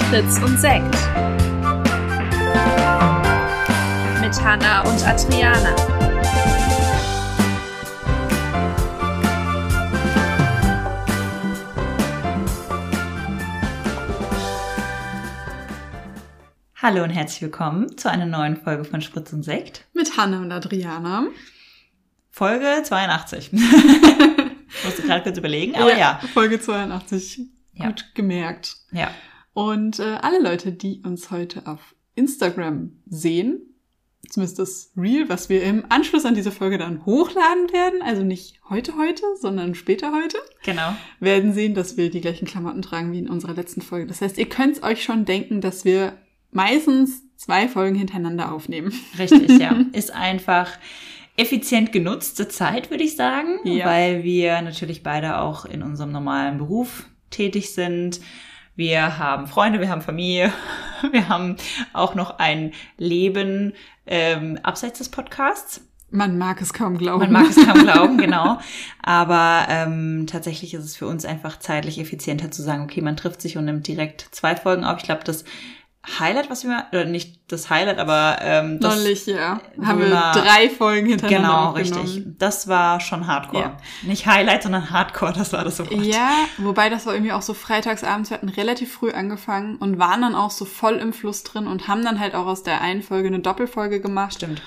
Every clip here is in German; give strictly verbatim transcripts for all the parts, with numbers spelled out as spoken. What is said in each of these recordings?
Fritz und Sekt mit Hannah und Adriana. Hallo und herzlich willkommen zu einer neuen Folge von Fritz und Sekt. Mit Hannah und Adriana. Folge zweiundachtzig. Ich musste gerade kurz überlegen, aber ja. ja. Folge zweiundachtzig. Ja. Gut gemerkt. Ja. Und äh, alle Leute, die uns heute auf Instagram sehen, zumindest das Reel, was wir im Anschluss an diese Folge dann hochladen werden, also nicht heute heute, sondern später heute, Genau. werden sehen, dass wir die gleichen Klamotten tragen wie in unserer letzten Folge. Das heißt, ihr könnt euch schon denken, dass wir meistens zwei Folgen hintereinander aufnehmen. Richtig, ja. Ist einfach effizient genutzte Zeit, würde ich sagen, Ja. weil wir natürlich beide auch in unserem normalen Beruf tätig sind. Wir haben Freunde, wir haben Familie, wir haben auch noch ein Leben ähm, abseits des Podcasts. Man mag es kaum glauben. Man mag es kaum glauben, genau. Aber ähm, tatsächlich ist es für uns einfach zeitlich effizienter zu sagen, okay, man trifft sich und nimmt direkt zwei Folgen auf. Ich glaube, das Highlight, was wir, oder nicht das Highlight, aber ähm, das Neulich, ja. wo Haben wir wir- drei Folgen hintereinander Genau, aufgenommen. richtig. Das war schon Hardcore. Ja. Nicht Highlight, sondern Hardcore, das war das Wort. Ja, wobei das war irgendwie auch so freitagsabends, wir hatten relativ früh angefangen und waren dann auch so voll im Fluss drin und haben dann halt auch aus der einen Folge eine Doppelfolge gemacht. Stimmt.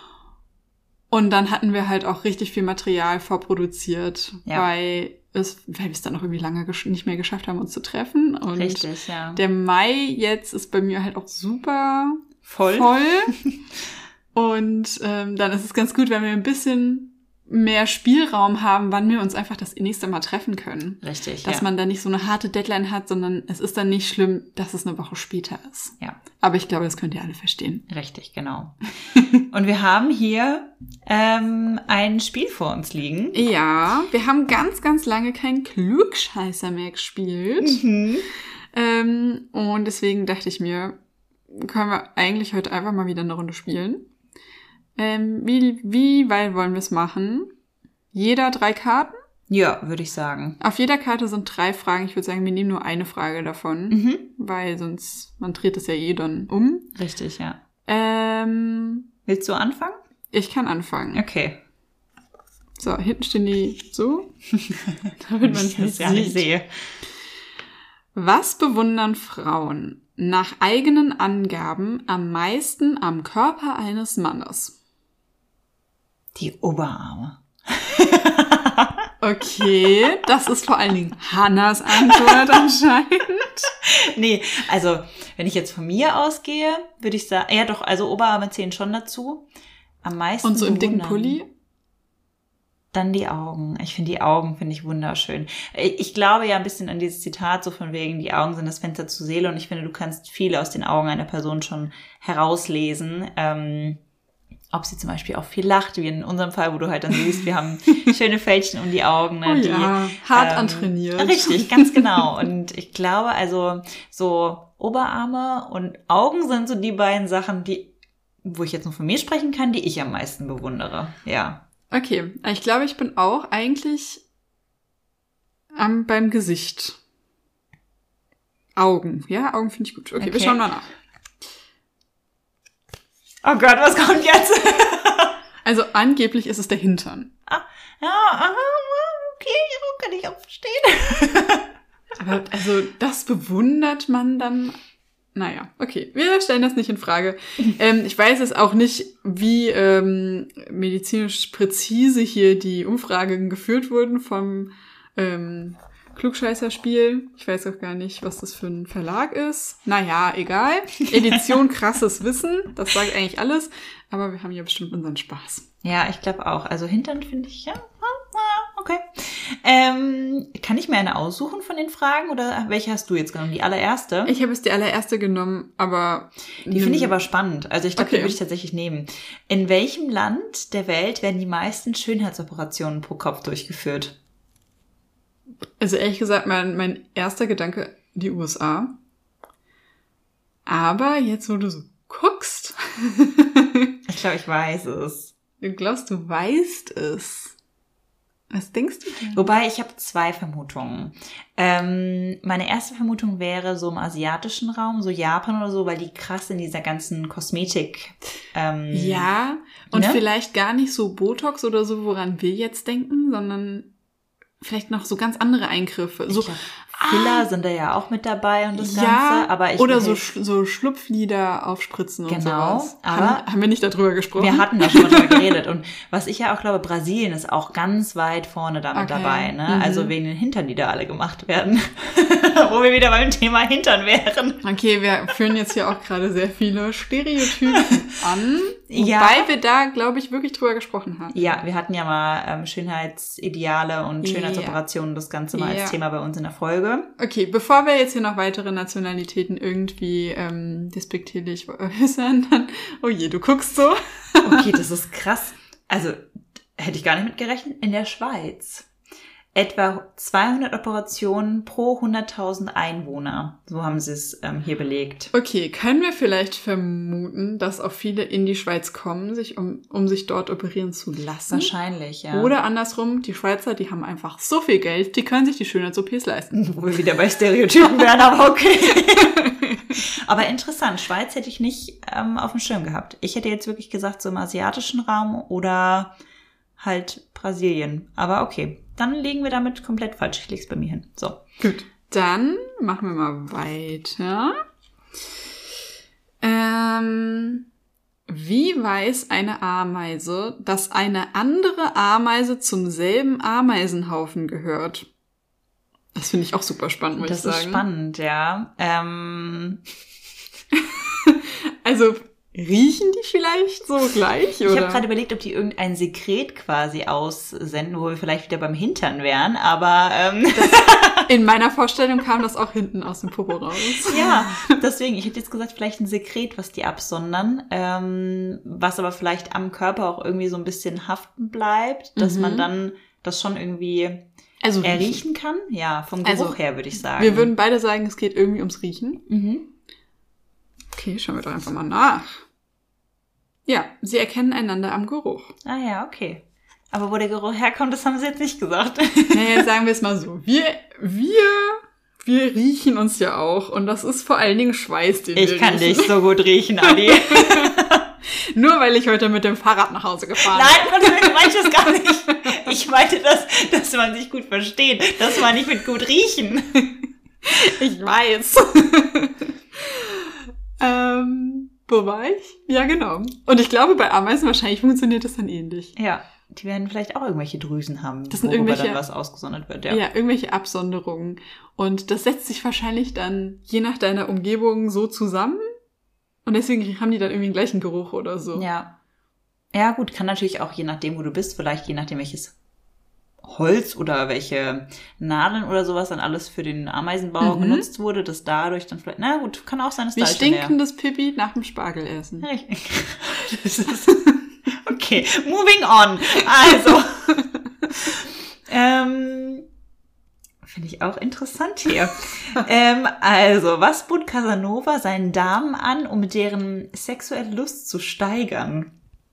Und dann hatten wir halt auch richtig viel Material vorproduziert, Ja. weil es, weil wir es dann auch irgendwie lange gesch- nicht mehr geschafft haben, uns zu treffen. Und Richtig, ja. der Mai jetzt ist bei mir halt auch super Voll. voll. Und ähm, dann ist es ganz gut, wenn wir ein bisschen mehr Spielraum haben, wann wir uns einfach das nächste Mal treffen können. Richtig, Dass ja. man da nicht so eine harte Deadline hat, sondern es ist dann nicht schlimm, dass es eine Woche später ist. Ja, Aber ich glaube, das könnt ihr alle verstehen. richtig, genau. Und wir haben hier ähm, ein Spiel vor uns liegen. Ja, wir haben ganz, ganz lange keinen Klugscheißer mehr gespielt. Mhm. Ähm, und deswegen dachte ich mir, können wir eigentlich heute einfach mal wieder eine Runde spielen. Ähm, wie, wie weit wollen wir es machen? Jeder drei Karten? Ja, würde ich sagen. Auf jeder Karte sind drei Fragen. Ich würde sagen, wir nehmen nur eine Frage davon, Mhm. weil sonst, man dreht es ja eh dann um. Richtig, ja. Ähm, Willst du anfangen? ich kann anfangen. Okay. So, hinten stehen die so, damit man es ich nicht das gar nicht sieht. sehe. Was bewundern Frauen nach eigenen Angaben am meisten am Körper eines Mannes? Die Oberarme. Okay, das ist vor allen Dingen Hannas Antwort anscheinend. Nee, also wenn ich jetzt von mir ausgehe, würde ich sagen, ja doch, also Oberarme zählen schon dazu. Am meisten Und so im dicken bewundern. Pulli? Dann die Augen. Ich finde die Augen, finde ich wunderschön. Ich glaube ja ein bisschen an dieses Zitat, so von wegen, die Augen sind das Fenster zur Seele. Und ich finde, du kannst viel aus den Augen einer Person schon herauslesen. Ähm, ob sie zum Beispiel auch viel lacht, wie in unserem Fall, wo du halt dann siehst, wir haben schöne Fältchen um die Augen. Ne, Oh die, ja, hart ähm, antrainiert. Richtig, ganz genau. Und ich glaube, also so Oberarme und Augen sind so die beiden Sachen, die, wo ich jetzt nur von mir sprechen kann, die ich am meisten bewundere. Ja. Okay, ich glaube, ich bin auch eigentlich am, beim Gesicht. Augen, ja, Augen finde ich gut. Okay, Okay. wir schauen mal nach. Oh Gott, was kommt jetzt? Also angeblich ist es der Hintern. ah, ja, aha, okay, kann ich auch verstehen. Aber also das bewundert man dann. Naja, okay, wir stellen das nicht in Frage. Ähm, ich weiß jetzt auch nicht, wie ähm, medizinisch präzise hier die Umfragen geführt wurden vom ähm, Klugscheißer-Spiel. Ich weiß auch gar nicht, was das für ein Verlag ist. Naja, egal. Edition krasses Wissen, das sagt eigentlich alles. Aber wir haben ja bestimmt unseren Spaß. Ja, ich glaube auch. Also Hintern finde ich, ja, okay. Ähm, kann ich mir eine aussuchen von den Fragen oder welche hast du jetzt genommen? Die allererste? Ich habe jetzt die allererste genommen, aber... Die finde ich aber spannend. Also ich glaube, Okay. die würde ich tatsächlich nehmen. In welchem Land der Welt werden die meisten Schönheitsoperationen pro Kopf durchgeführt? Also ehrlich gesagt, mein, mein erster Gedanke, die U S A. Aber jetzt, wo du so guckst, Ich glaube, ich weiß es. du glaubst, du weißt es. Was denkst du denn? Wobei, ich habe zwei Vermutungen. Ähm, meine erste Vermutung wäre so im asiatischen Raum, so Japan oder so, weil die krass in dieser ganzen Kosmetik... Ähm, ja, und ne? vielleicht gar nicht so Botox oder so, woran wir jetzt denken, sondern vielleicht noch so ganz andere Eingriffe. So, ich glaub, Filler ah, sind da ja auch mit dabei und das ja, Ganze. Aber ich oder so, Sch- so Schlupflider aufspritzen genau, und sowas. Aber haben, haben wir nicht darüber gesprochen? Wir hatten da schon mal drüber geredet. Und was ich ja auch glaube, Brasilien ist auch ganz weit vorne damit okay. dabei. Ne? Mhm. Also wegen den Hintern, die da alle gemacht werden. Wo wir wieder beim Thema Hintern wären. Okay, wir führen jetzt hier auch gerade sehr viele Stereotypen an. Ja. Wobei wir da, glaube ich, wirklich drüber gesprochen haben. Ja, wir hatten ja mal ähm, Schönheitsideale und Schönheitsoperationen, das Ganze mal ja. als Thema bei uns in der Folge. Okay, bevor wir jetzt hier noch weitere Nationalitäten irgendwie ähm, despektierlich äußern, dann, oh je, du guckst so. Okay, das ist krass. Also, hätte ich gar nicht mit gerechnet. In der Schweiz etwa zweihundert Operationen pro hunderttausend Einwohner. So haben sie es ähm, hier belegt. Okay, können wir vielleicht vermuten, dass auch viele in die Schweiz kommen, sich um, um sich dort operieren zu lassen? Wahrscheinlich, ja. Oder andersrum, die Schweizer, die haben einfach so viel Geld, die können sich die Schönheits-O Ps leisten. Wo wir wieder bei Stereotypen wären, aber okay. Aber interessant, Schweiz hätte ich nicht ähm, auf dem Schirm gehabt. Ich hätte jetzt wirklich gesagt, so im asiatischen Raum oder halt Brasilien. Aber okay. Dann liegen wir damit komplett falsch. Ich leg's bei mir hin. So. Gut. Dann machen wir mal weiter. Ähm, wie weiß eine Ameise, dass eine andere Ameise zum selben Ameisenhaufen gehört? Das finde ich auch super spannend, muss ich sagen. Das ist spannend, ja. Ähm. Also... Riechen die vielleicht so gleich, oder? Ich habe gerade überlegt, ob die irgendein Sekret quasi aussenden, wo wir vielleicht wieder beim Hintern wären, aber... Ähm das, in meiner Vorstellung kam das auch hinten aus dem Popo raus. Ja, deswegen, ich hätte jetzt gesagt, vielleicht ein Sekret, was die absondern, ähm, was aber vielleicht am Körper auch irgendwie so ein bisschen haften bleibt, dass mhm. man dann das schon irgendwie also erriechen kann. Ja, vom Geruch also, her würde ich sagen. Wir würden beide sagen, es geht irgendwie ums Riechen. Mhm. Okay, schauen wir doch einfach mal nach. Ja, sie erkennen einander am Geruch. Ah ja, okay. Aber wo der Geruch herkommt, das haben sie jetzt nicht gesagt. Naja, sagen wir es mal so. Wir, wir, wir riechen uns ja auch. Und das ist vor allen Dingen Schweiß, den ich wir riechen. Ich kann dich so gut riechen, Adi. Nur weil ich heute mit dem Fahrrad nach Hause gefahren bin. Nein, ich meinte das gar nicht. Ich meinte das, dass man sich gut versteht. Das war nicht mit gut riechen. Ich weiß. ähm... Wo war ich? Ja, genau. Und ich glaube, bei Ameisen wahrscheinlich funktioniert das dann ähnlich. Ja, die werden vielleicht auch irgendwelche Drüsen haben, das sind worüber irgendwelche, dann was ausgesondert wird. Ja. ja, irgendwelche Absonderungen. Und das setzt sich wahrscheinlich dann je nach deiner Umgebung so zusammen. Und deswegen haben die dann irgendwie den gleichen Geruch oder so. Ja. Ja, gut, kann natürlich auch je nachdem, wo du bist, vielleicht je nachdem, welches Holz oder welche Nadeln oder sowas dann alles für den Ameisenbau mhm. genutzt wurde, dass dadurch dann vielleicht, na gut, kann auch sein, dass Wie stinkendes Pipi nach dem Spargelessen. Ja, das ist, okay, moving on. Also, ähm, finde ich auch interessant hier. ähm, also, was bot Casanova seinen Damen an, um deren sexuelle Lust zu steigern?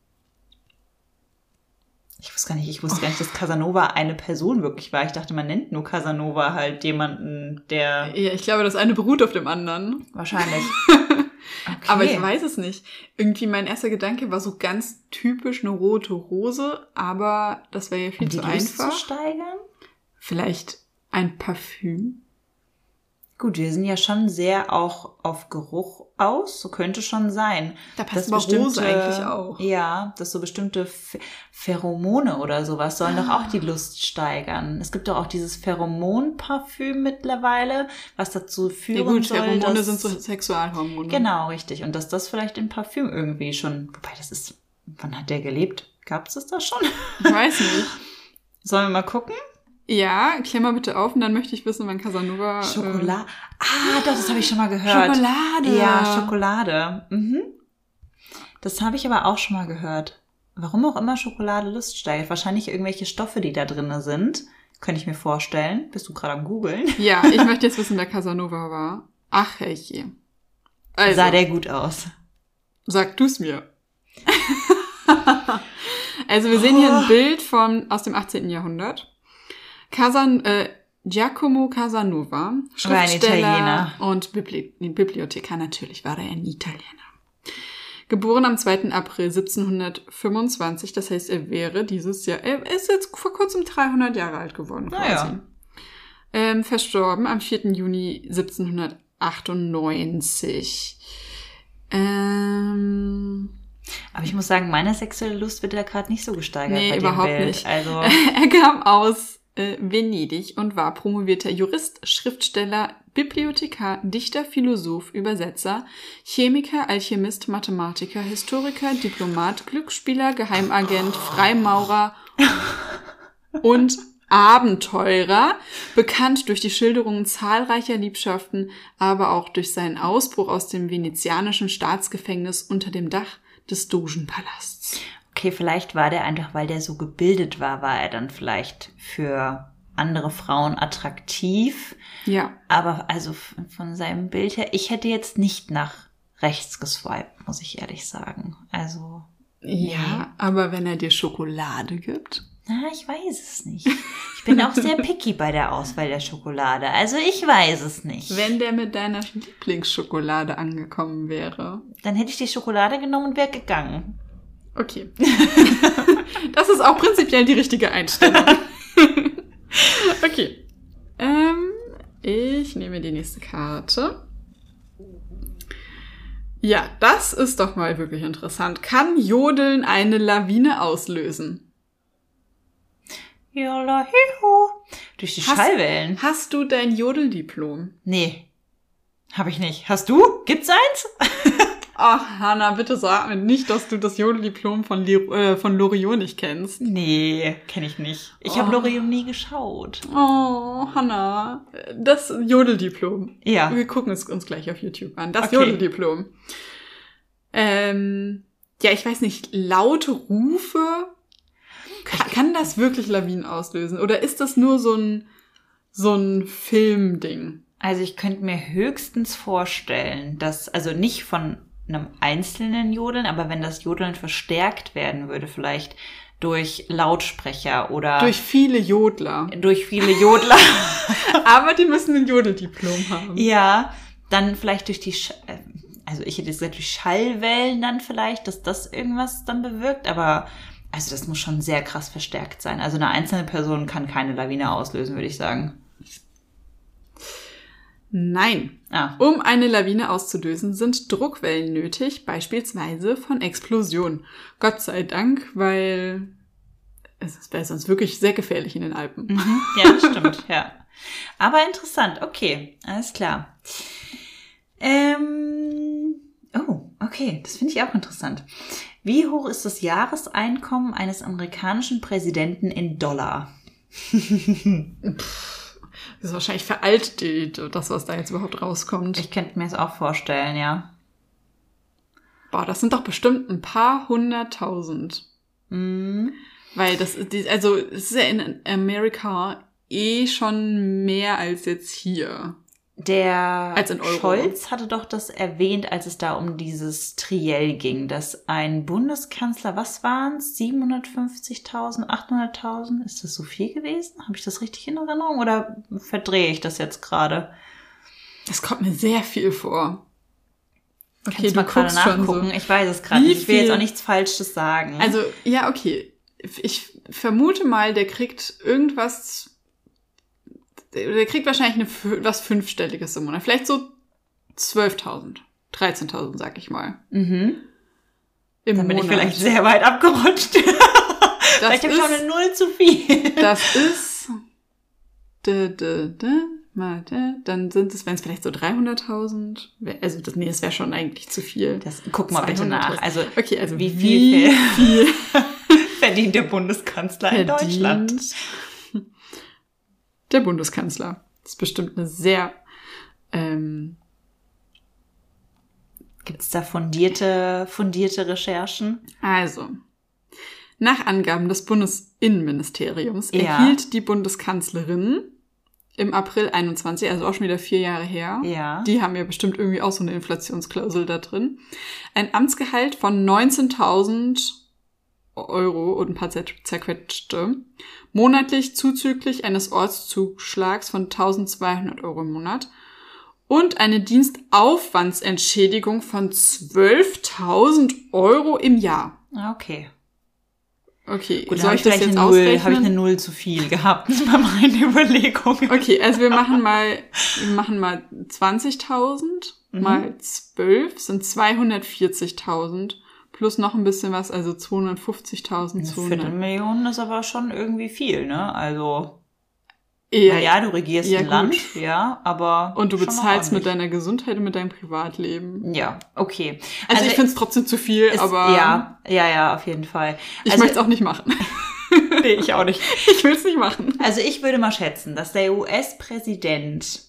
Ich wusste gar nicht, ich wusste gar nicht, dass Casanova eine Person wirklich war. Ich dachte, man nennt nur Casanova halt jemanden, der... Ja, ich glaube, das eine beruht auf dem anderen. Wahrscheinlich. Okay. Aber ich weiß es nicht. Irgendwie mein erster Gedanke war so ganz typisch eine rote Rose, aber das wäre ja viel um zu die einfach. Lust zu steigern? Vielleicht ein Parfüm? Gut, wir sind ja schon sehr auch auf Geruch aus, so könnte schon sein. Da passt aber Rose eigentlich auch. Ja, dass so bestimmte Pheromone oder sowas sollen ah. doch auch die Lust steigern. Es gibt doch auch dieses Pheromon-Parfüm mittlerweile, was dazu führen ja gut, soll, Pheromone dass, sind so Sexualhormone. Genau, richtig. Und dass das vielleicht in Parfüm irgendwie schon, wobei das ist, wann hat der gelebt? Gab es das da schon? Ich weiß nicht. Sollen wir mal gucken? Ja, klär mal bitte auf und dann möchte ich wissen, wann Casanova... Schokolade. Äh, ah, doch, das habe ich schon mal gehört. Schokolade. Ja, Schokolade. Mhm. Das habe ich aber auch schon mal gehört. Warum auch immer Schokolade Lust steigert. Wahrscheinlich irgendwelche Stoffe, die da drin sind. Könnte ich mir vorstellen. Bist du gerade am Googeln? Ja, ich möchte jetzt wissen, wer Casanova war. Ach, herrje. Also, sah der gut aus? Sag du's mir. Also wir sehen hier ein Bild von, aus dem achtzehnten Jahrhundert. Casan, äh, Giacomo Casanova, Schriftsteller und Bibli- Bibliothekar. Natürlich war er ein Italiener. Geboren am zweiten April siebzehnhundertfünfundzwanzig, das heißt, er wäre dieses Jahr, er ist jetzt vor kurzem dreihundert Jahre alt geworden quasi. Naja. Ähm, verstorben am vierten Juni siebzehnhundertachtundneunzig. Ähm... Aber ich muss sagen, meine sexuelle Lust wird da gerade nicht so gesteigert nee, bei dem überhaupt Bild. nicht. Also er kam aus äh, Venedig und war promovierter Jurist, Schriftsteller, Bibliothekar, Dichter, Philosoph, Übersetzer, Chemiker, Alchemist, Mathematiker, Historiker, Diplomat, Glücksspieler, Geheimagent, Freimaurer und Abenteurer, bekannt durch die Schilderungen zahlreicher Liebschaften, aber auch durch seinen Ausbruch aus dem venezianischen Staatsgefängnis unter dem Dach des Dogenpalasts. okay, vielleicht war der einfach, weil der so gebildet war, war er dann vielleicht für andere Frauen attraktiv. Ja. Aber also von seinem Bild her, ich hätte jetzt nicht nach rechts geswiped, muss ich ehrlich sagen. Also Ja, aber wenn er dir Schokolade gibt? Na, ich weiß es nicht. Ich bin auch sehr picky bei der Auswahl der Schokolade. Also ich weiß es nicht. Wenn der mit deiner Lieblingsschokolade angekommen wäre. Dann hätte ich die Schokolade genommen und wäre gegangen. Okay. Das ist auch prinzipiell die richtige Einstellung. Okay. Ähm, ich nehme die nächste Karte. Ja, das ist doch mal wirklich interessant. Kann Jodeln eine Lawine auslösen? Jola, hiho. Durch die Hast- Schallwellen. Hast du dein Jodeldiplom? Nee, habe ich nicht. Hast du? Gibt's eins? Ach, Hannah, bitte sag mir nicht, dass du das Jodeldiplom von, Le- äh, von Loriot nicht kennst. Nee, kenne ich nicht. Ich Oh. habe Loriot nie geschaut. Oh, Hannah. Das Jodeldiplom. Ja. Wir gucken es uns gleich auf YouTube an. Das Okay. Jodeldiplom. Ähm, ja, ich weiß nicht, laute Rufe. Kann, kann das wirklich Lawinen auslösen? Oder ist das nur so ein, so ein Filmding? Also ich könnte mir höchstens vorstellen, dass, also nicht von einem einzelnen Jodeln, aber wenn das Jodeln verstärkt werden würde, vielleicht durch Lautsprecher oder Durch viele Jodler. durch viele Jodler. Aber die müssen ein Jodeldiplom haben. Ja, dann vielleicht durch die, Sch äh, also ich hätte jetzt gesagt, durch Schallwellen dann vielleicht, dass das irgendwas dann bewirkt, aber also das muss schon sehr krass verstärkt sein. Also eine einzelne Person kann keine Lawine auslösen, würde ich sagen. Nein. Ah, Um eine Lawine auszulösen, sind Druckwellen nötig, beispielsweise von Explosionen. Gott sei Dank, weil es wäre sonst wirklich sehr gefährlich in den Alpen. mhm. Ja, das stimmt, ja. Aber interessant, okay, alles klar. Ähm, oh, okay, das finde ich auch interessant. Wie hoch ist das Jahreseinkommen eines amerikanischen Präsidenten in Dollar? Das ist wahrscheinlich veraltet, das, was da jetzt überhaupt rauskommt. Ich könnte mir das auch vorstellen, ja. Boah, das sind doch bestimmt ein paar hunderttausend. Mhm. Weil das ist, die- also es ist ja in Amerika eh schon mehr als jetzt hier. Der Als in Euro. Scholz hatte doch das erwähnt, als es da um dieses Triell ging, dass ein Bundeskanzler, was waren es, siebenhundertfünfzigtausend, achthunderttausend? Ist das so viel gewesen? Habe ich das richtig in Erinnerung oder verdrehe ich das jetzt gerade? Das kommt mir sehr viel vor. Okay, Kannst du mal gerade nachgucken? Ich weiß es gerade Wie nicht. Ich will jetzt viel? auch nichts Falsches sagen. Also, ja, okay. Ich vermute mal, der kriegt irgendwas, der kriegt wahrscheinlich eine, fü- was Fünfstelliges im Monat. Vielleicht so zwölftausend, dreizehntausend, sag ich mal. mhm. Im Dann bin ich Monat. vielleicht sehr weit abgerutscht. Das vielleicht habe ich auch ist- eine Null zu viel. Das ist, de, de, de, mal, de, dann sind es, wenn es vielleicht so dreihunderttausend, wär- also das, nee, das wäre schon eigentlich zu viel. Das, guck mal bitte nach. Also, Okay, also wie wie viel, viel verdient der Bundeskanzler in Deutschland? verdient der Bundeskanzler? Das ist bestimmt eine sehr, ähm, Gibt es da fundierte, fundierte Recherchen? also, nach Angaben des Bundesinnenministeriums Ja. erhielt die Bundeskanzlerin im April einundzwanzig, also auch schon wieder vier Jahre her, Ja. die haben ja bestimmt irgendwie auch so eine Inflationsklausel da drin, ein Amtsgehalt von neunzehntausend Euro und ein paar zer- zerquetschte. Monatlich zuzüglich eines Ortszuschlags von eintausendzweihundert Euro im Monat. Und eine Dienstaufwandsentschädigung von zwölftausend Euro im Jahr. Okay. Okay, Gut, soll habe ich ich das vielleicht jetzt eine Null, ausrechnen? habe ich eine Null zu viel gehabt bei meinen Überlegungen. Okay, also wir machen mal, wir machen mal zwanzigtausend Mhm. mal zwölf sind zweihundertvierzigtausend plus noch ein bisschen was, also zweihundertfünfzigtausend. Eine Viertelmillion ist aber schon irgendwie viel, ne? Also, Ja, ja, ja, du regierst ja, ein gut. Land, ja, aber Und du schon noch bezahlst mit ordentlich. deiner Gesundheit und mit deinem Privatleben. Ja, okay. Also, ich finde es trotzdem zu viel, es- aber Ja, ja, ja, auf jeden Fall. ich Also, möchte es auch nicht machen. nee, ich auch nicht. Ich will es nicht machen. Also ich würde mal schätzen, dass der U S-Präsident,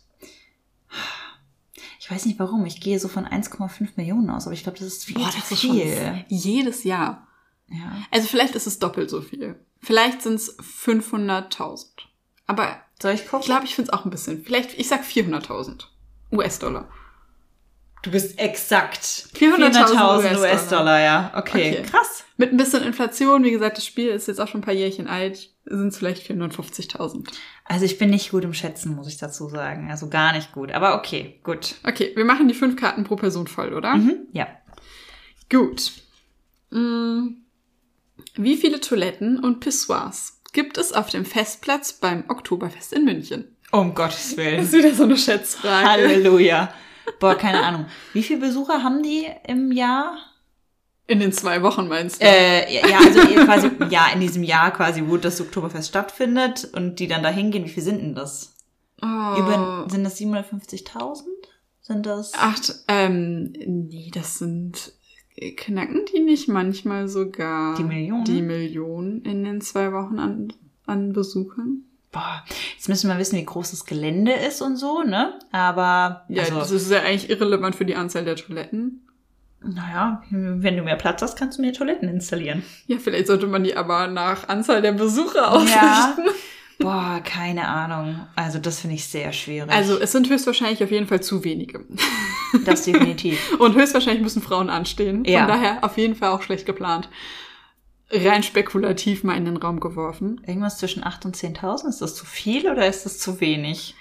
ich weiß nicht warum, ich gehe so von eins Komma fünf Millionen aus, aber ich glaube, das ist viel zu viel. jedes Jahr. Ja. Also vielleicht ist es doppelt so viel. Vielleicht sind es fünfhunderttausend. Aber Soll ich ich gucken? glaube, ich finde es auch ein bisschen. Vielleicht, ich sag vierhunderttausend U S-Dollar. Du bist exakt. vierhunderttausend vierhunderttausend U S-Dollar, ja. Okay, Okay. krass. Mit ein bisschen Inflation, wie gesagt, das Spiel ist jetzt auch schon ein paar Jährchen alt, sind es vielleicht vierhundertfünfzigtausend. Also ich bin nicht gut im Schätzen, muss ich dazu sagen. Also gar nicht gut. Aber okay, gut. Okay, wir machen die fünf Karten pro Person voll, oder? Mhm. Ja. Gut. Mm. Wie viele Toiletten und Pissoirs gibt es auf dem Festplatz beim Oktoberfest in München? Um Gottes Das Willen. ist wieder so eine Schätzfrage. Halleluja. Boah, keine Ahnung. Wie viele Besucher haben die im Jahr? In den zwei Wochen meinst du? Äh, ja, also quasi, ja, in diesem Jahr quasi, wo das Oktoberfest stattfindet und die dann da hingehen. Wie viel sind denn das? oh. Über, sind das siebenhundertfünfzigtausend? Sind das? Ach, ähm, nee, das sind, knacken die nicht manchmal sogar Die Millionen? die Millionen in den zwei Wochen an, an Besuchern? Boah, jetzt müssen wir wissen, wie groß das Gelände ist und so, ne? Aber, Ja, also, das ist ja eigentlich irrelevant für die Anzahl der Toiletten. naja, wenn du mehr Platz hast, kannst du mehr Toiletten installieren. Ja, vielleicht sollte man die aber nach Anzahl der Besucher ausrichten. Ja. Boah, keine Ahnung. Also das finde ich sehr schwierig. Also es sind höchstwahrscheinlich auf jeden Fall zu wenige. das definitiv. Und höchstwahrscheinlich müssen Frauen anstehen. Ja. Von daher auf jeden Fall auch schlecht geplant. Rein spekulativ mal in den Raum geworfen. Irgendwas zwischen acht und zehntausend? Ist das zu viel oder ist das zu wenig?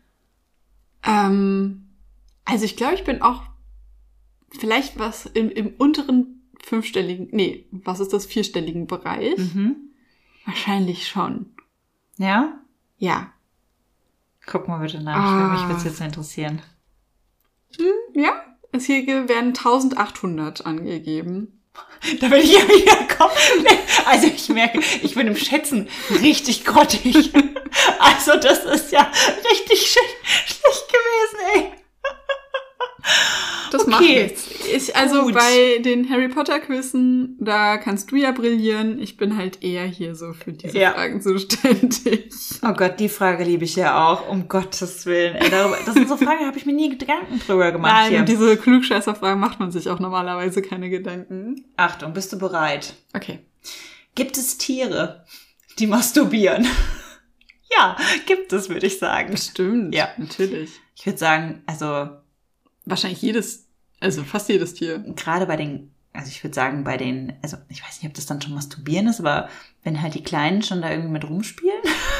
Ähm, also ich glaube, ich bin auch vielleicht was im, im unteren fünfstelligen, nee, was ist das, vierstelligen Bereich? Mhm. Wahrscheinlich schon. Ja? Ja. Guck mal bitte nach. Ah. Mich würde es jetzt interessieren. Ja, es hier werden eintausendachthundert angegeben. Da bin ich ja wieder kommen. Also ich merke, ich bin im Schätzen richtig grottig. Also das ist ja richtig sch- schlecht gewesen, ey. Das Okay, macht nichts. Ich, also gut. bei den Harry Potter Quizzen, da kannst du ja brillieren. Ich bin halt eher hier so für diese Ja. Fragen zuständig. Oh Gott, die Frage liebe ich ja auch. Um Gottes Willen. Ey, darüber, das sind so Fragen, da habe ich mir nie Gedanken drüber gemacht Nein, hier. und diese Klugscheißer-Fragen macht man sich auch normalerweise keine Gedanken. Achtung, bist du bereit? Okay. Gibt es Tiere, die masturbieren? Ja, gibt es, würde ich sagen. Stimmt. Ja. Natürlich. Ich würde sagen, also Wahrscheinlich jedes, also fast jedes Tier. gerade bei den, also ich würde sagen, bei den, also ich weiß nicht, ob das dann schon masturbieren ist, aber wenn halt die Kleinen schon da irgendwie mit rumspielen.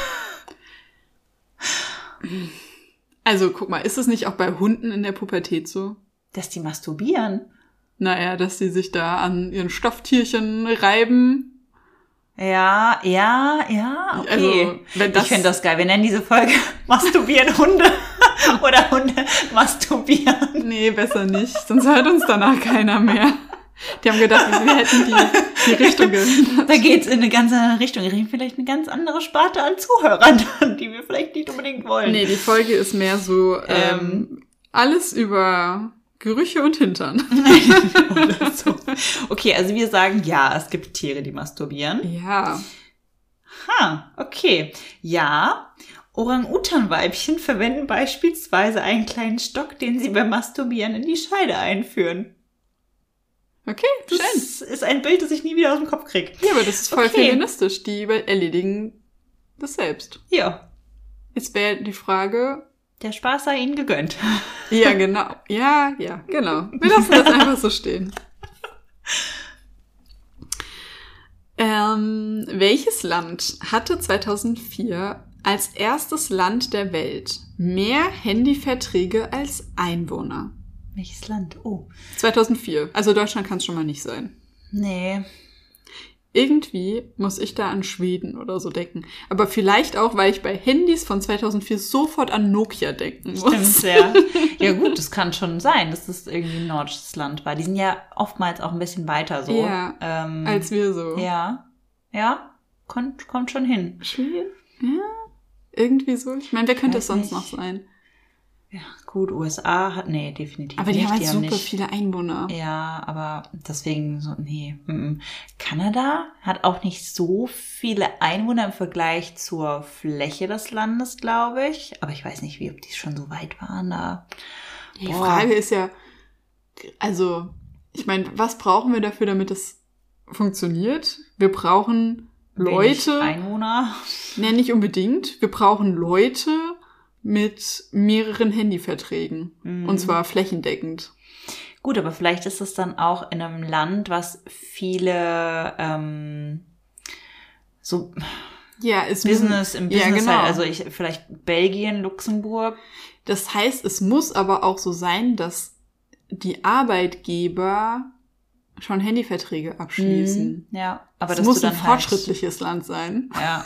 Also guck mal, ist es nicht auch bei Hunden in der Pubertät so? Dass die masturbieren. Naja, dass sie sich da an ihren Stofftierchen reiben. Ja, ja, ja, okay. Also, wenn das- ich finde das geil. Wir nennen diese Folge Masturbieren Hunde oder Hunde masturbieren. Nee, besser nicht, sonst hört uns danach keiner mehr. Die haben gedacht, wir hätten die, die Richtung geändert. Da geht's in eine ganz andere Richtung. Wir kriegen vielleicht eine ganz andere Sparte an Zuhörern, die wir vielleicht nicht unbedingt wollen. Nee, die Folge ist mehr so ähm, alles über Gerüche und Hintern. Oder so. Okay, also wir sagen ja, es gibt Tiere, die masturbieren. Ja. Ha, okay. Ja, Orang-Utan-Weibchen verwenden beispielsweise einen kleinen Stock, den sie beim Masturbieren in die Scheide einführen. Okay, schön. Das ist ein Bild, das ich nie wieder aus dem Kopf krieg. Ja, aber das ist voll Okay. feministisch. Die erledigen das selbst. Ja, Jetzt wäre die Frage... der Spaß sei ihnen gegönnt. Ja, genau. Ja, ja, genau. Wir lassen das einfach so stehen. Ähm, welches Land hatte zweitausendvier als erstes Land der Welt mehr Handyverträge als Einwohner? Welches Land? Oh. zweitausendvier. Also Deutschland kann es schon mal nicht sein. Nee. Irgendwie muss ich da an Schweden oder so denken. Aber vielleicht auch, weil ich bei Handys von zweitausendvier sofort an Nokia denken muss. Stimmt, ja. Ja gut, das kann schon sein, dass das irgendwie ein nordisches Land war. Die sind ja oftmals auch ein bisschen weiter so. Ja, ähm, als wir so. Ja, ja, kommt, kommt schon hin. Schweden? Ja, irgendwie so. Ich meine, wer könnte Weiß es sonst nicht. noch sein? Ja, gut, U S A hat, nee, definitiv Aber die nicht. haben halt super nicht, viele Einwohner. Ja, aber deswegen so, nee. Mm-mm. Kanada hat auch nicht so viele Einwohner im Vergleich zur Fläche des Landes, glaube ich. Aber ich weiß nicht, wie, ob die schon so weit waren da. Die Boah. Frage ist ja, also, ich meine, was brauchen wir dafür, damit es funktioniert? Wir brauchen Wenig Leute. Einwohner. Nee, nicht unbedingt. Wir brauchen Leute mit mehreren Handyverträgen. Mhm. Und zwar flächendeckend. Gut, aber vielleicht ist es dann auch in einem Land, was viele ähm, so Ja, es Business im Business ja, genau. halt, also ich, vielleicht Belgien, Luxemburg. Das heißt, es muss aber auch so sein, dass die Arbeitgeber schon Handyverträge abschließen. Mhm, ja, aber es dass muss du ein dann fortschrittliches Land sein. Halt, ja.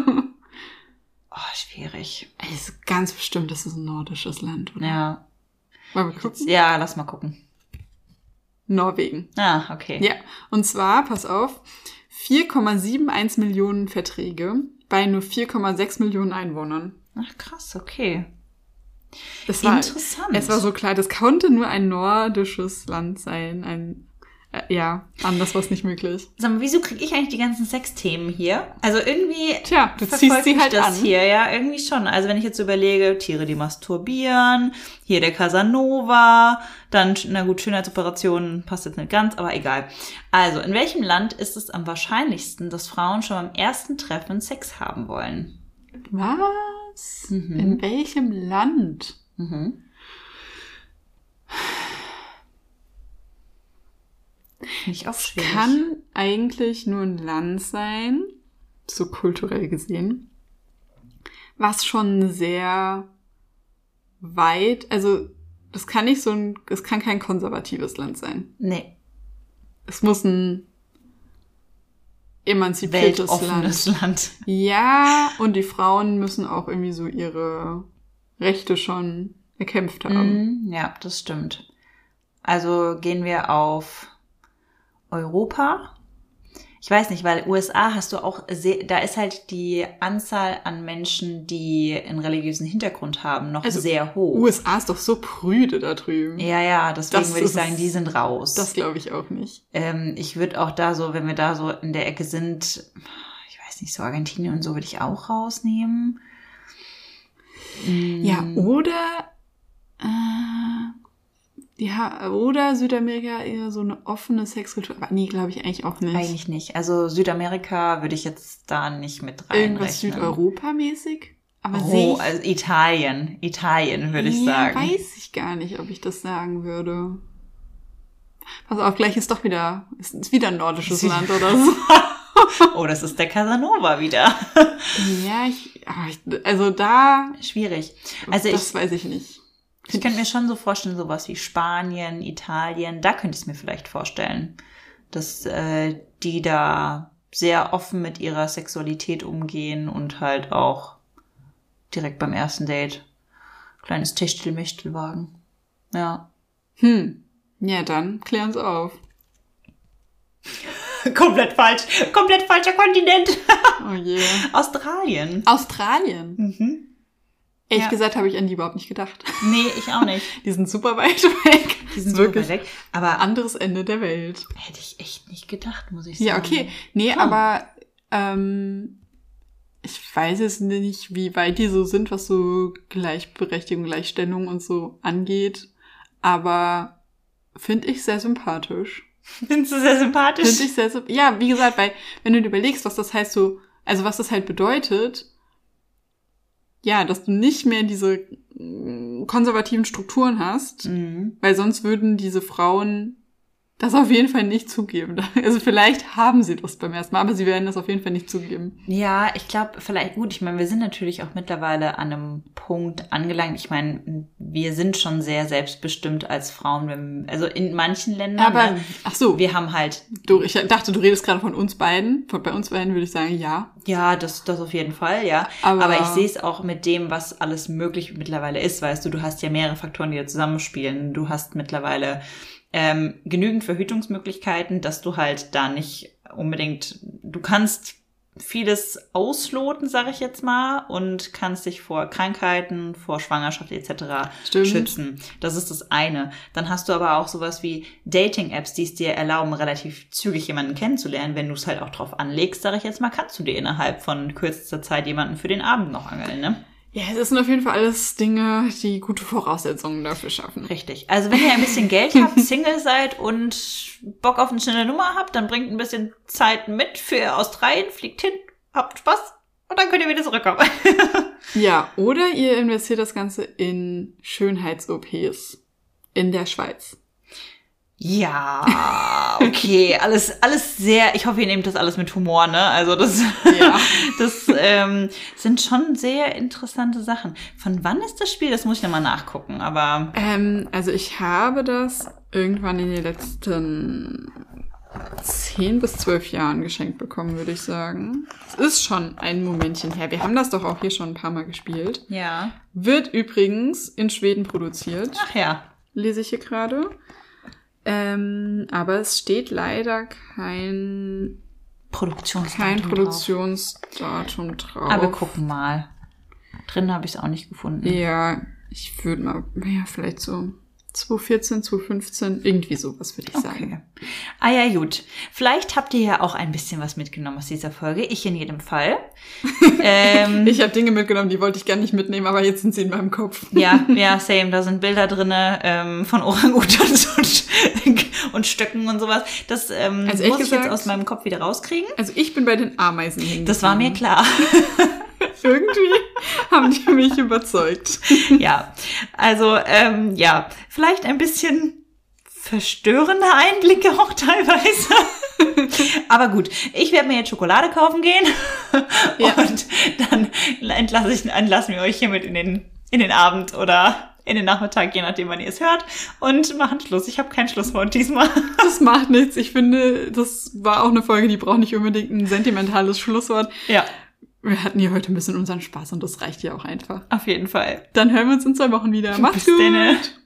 Oh, schwierig. Es ist ganz bestimmt, das ist ein nordisches Land, oder? Ja. Wollen wir gucken? Ja, lass mal gucken. Norwegen. Ah, okay. Ja, und zwar, pass auf, vier Komma einundsiebzig Millionen Verträge bei nur vier Komma sechs Millionen Einwohnern. Ach, krass, okay. Das war, Interessant. Es war so klar, das konnte nur ein nordisches Land sein. Ein, äh, ja, anders war es nicht möglich. Sag mal, wieso kriege ich eigentlich die ganzen Sexthemen hier? Also irgendwie Tja, du verfolgt ziehst sie mich halt das an. hier, ja, irgendwie schon. Also wenn ich jetzt überlege, Tiere, die masturbieren, hier der Casanova, dann, na gut, Schönheitsoperationen passt jetzt nicht ganz, aber egal. Also, in welchem Land ist es am wahrscheinlichsten, dass Frauen schon beim ersten Treffen Sex haben wollen? Was? Mhm. In welchem Land? Mhm. Finde ich auch Es schwierig. kann eigentlich nur ein Land sein, so kulturell gesehen, was schon sehr weit, also das kann nicht so ein, es kann kein konservatives Land sein. Nee, Es muss ein emanzipiertes weltoffenes Land. Land. Ja, und die Frauen müssen auch irgendwie so ihre Rechte schon erkämpft haben. Mhm, ja, das stimmt. Also gehen wir auf Europa. Ich weiß nicht, weil U S A hast du auch, sehr, da ist halt die Anzahl an Menschen, die einen religiösen Hintergrund haben, noch Also sehr hoch. U S A ist doch so prüde da drüben. Ja, ja, deswegen Das würde ich ist- sagen, die sind raus. Das glaube ich auch nicht. ähm, ich würde auch da so, wenn wir da so in der Ecke sind, ich weiß nicht, so Argentinien und so würde ich auch rausnehmen. Ja, oder äh, ja, oder Südamerika eher so eine offene Sexkultur. Aber nee, glaube ich eigentlich auch nicht. Eigentlich nicht. Also Südamerika würde ich jetzt da nicht mit Irgendwas reinrechnen. Südeuropa-mäßig? Aber sehe Oh, ich, also Italien. Italien würde ich ja, sagen. weiß ich gar nicht, ob ich das sagen würde. Pass auf, gleich ist doch wieder, ist, ist wieder ein nordisches Ist- Land oder so. Oh, das ist der Casanova wieder. Ja, ich, aber ich, also da, Schwierig. Also das ich, weiß ich nicht. ich könnte mir schon so vorstellen, sowas wie Spanien, Italien, da könnte ich es mir vielleicht vorstellen, dass äh, die da sehr offen mit ihrer Sexualität umgehen und halt auch direkt beim ersten Date kleines Techtelmechtelwagen. Ja. Hm, ja dann, klär uns auf. Komplett falsch. Komplett falscher Kontinent. Oh je. Australien. Australien. Mhm. Ehrlich Ja. gesagt habe ich an die überhaupt nicht gedacht. Nee, ich auch nicht. Die sind super weit weg. Die sind wirklich super weg. Aber anderes Ende der Welt. hätte ich echt nicht gedacht, muss ich sagen. Ja, okay. Nee, Klar. aber ähm, ich weiß jetzt nicht, wie weit die so sind, was so Gleichberechtigung, Gleichstellung und so angeht. Aber finde ich sehr sympathisch. Findest du sehr sympathisch? Finde ich sehr sympathisch. Ja, wie gesagt, weil wenn du dir überlegst, was das heißt so, also was das halt bedeutet, ja, dass du nicht mehr diese mm, konservativen Strukturen hast, Mhm. weil sonst würden diese Frauen das auf jeden Fall nicht zugeben. Also vielleicht haben sie Lust beim ersten Mal, aber sie werden das auf jeden Fall nicht zugeben. Ja, ich glaube, vielleicht, gut, ich meine, wir sind natürlich auch mittlerweile an einem Punkt angelangt. Ich meine, wir sind schon sehr selbstbestimmt als Frauen, wenn, also in manchen Ländern. Aber, ne, ach so. Wir haben halt... Du, ich dachte, du redest gerade von uns beiden. Von, bei uns beiden würde ich sagen, ja. Ja, das, das auf jeden Fall, ja. Aber, Aber ich sehe es auch mit dem, was alles möglich mittlerweile ist, weißt du, du hast ja mehrere Faktoren, die da zusammenspielen. Du hast mittlerweile ähm, genügend Verhütungsmöglichkeiten, dass du halt da nicht unbedingt, du kannst vieles ausloten, sage ich jetzt mal, und kannst dich vor Krankheiten, vor Schwangerschaft et cetera Stimmt. schützen. Das ist das eine. Dann hast du aber auch sowas wie Dating-Apps, die es dir erlauben, relativ zügig jemanden kennenzulernen. Wenn du es halt auch drauf anlegst, sage ich jetzt mal, kannst du dir innerhalb von kürzester Zeit jemanden für den Abend noch angeln, ne? Ja, es sind auf jeden Fall alles Dinge, die gute Voraussetzungen dafür schaffen. Richtig. Also wenn ihr ein bisschen Geld habt, Single seid und Bock auf eine schnelle Nummer habt, dann bringt ein bisschen Zeit mit für Australien, fliegt hin, habt Spaß und dann könnt ihr wieder zurückkommen. Ja, oder ihr investiert das Ganze in Schönheits-O Ps in der Schweiz. Ja, okay, alles, alles sehr, ich hoffe, ihr nehmt das alles mit Humor, ne? Also das, Ja. das ähm, sind schon sehr interessante Sachen. Von wann ist das Spiel? Das muss ich nochmal nachgucken, aber... Ähm, also ich habe das irgendwann in den letzten zehn bis zwölf Jahren geschenkt bekommen, würde ich sagen. Es ist schon ein Momentchen her. Wir haben das doch auch hier schon ein paar Mal gespielt. Ja. Wird übrigens in Schweden produziert. Ach ja. Lese ich hier gerade. Ähm, aber es steht leider kein, Produktionsdatum kein drauf. Produktionsdatum drauf. Aber wir gucken mal. Drin habe ich es auch nicht gefunden. Ja, ich würde mal, ja, vielleicht so zwanzig vierzehn, zwanzig fünfzehn, irgendwie sowas würde ich sagen. Okay. Ah ja, gut. Vielleicht habt ihr ja auch ein bisschen was mitgenommen aus dieser Folge. Ich in jedem Fall. ähm, Ich habe Dinge mitgenommen, die wollte ich gar nicht mitnehmen, aber jetzt sind sie in meinem Kopf. ja, ja, same. Da sind Bilder drinne ähm, von Orang-Utans und, und Stöcken und sowas. Das ähm, Also muss ehrlich ich jetzt gesagt- aus meinem Kopf wieder rauskriegen. Also ich bin bei den Ameisen hingegangen. Das war mir klar. Irgendwie haben die mich überzeugt. Ja, also ähm, ja, vielleicht ein bisschen verstörende Einblicke auch teilweise. Aber gut, ich werde mir jetzt Schokolade kaufen gehen Ja. und dann entlasse ich, entlassen wir euch hiermit in den, in den Abend oder in den Nachmittag, je nachdem, wann ihr es hört, und machen Schluss. Ich habe kein Schlusswort diesmal. Das macht nichts. Ich finde, das war auch eine Folge, die braucht nicht unbedingt ein sentimentales Schlusswort. Ja, Wir hatten hier heute ein bisschen unseren Spaß und das reicht ja auch einfach. auf jeden Fall. Dann hören wir uns in zwei Wochen wieder. Macht's Bis gut! denne.